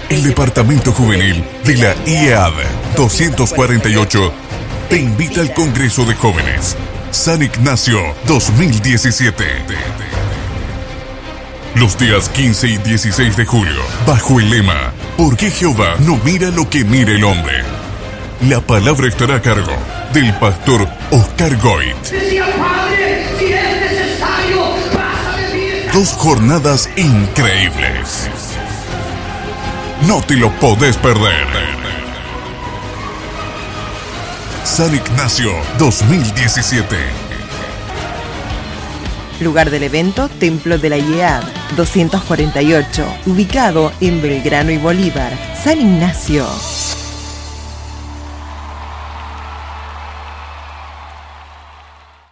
El Departamento Juvenil de la IEAD 248 te invita al Congreso de Jóvenes San Ignacio 2017. Los días 15 y 16 de julio, bajo el lema ¿Por qué Jehová no mira lo que mira el hombre? La palabra estará a cargo del pastor Oscar Goit. Dos jornadas increíbles. No te lo podés perder. San Ignacio 2017. Lugar del evento, Templo de la IEAD 248, ubicado en Belgrano y Bolívar, San Ignacio.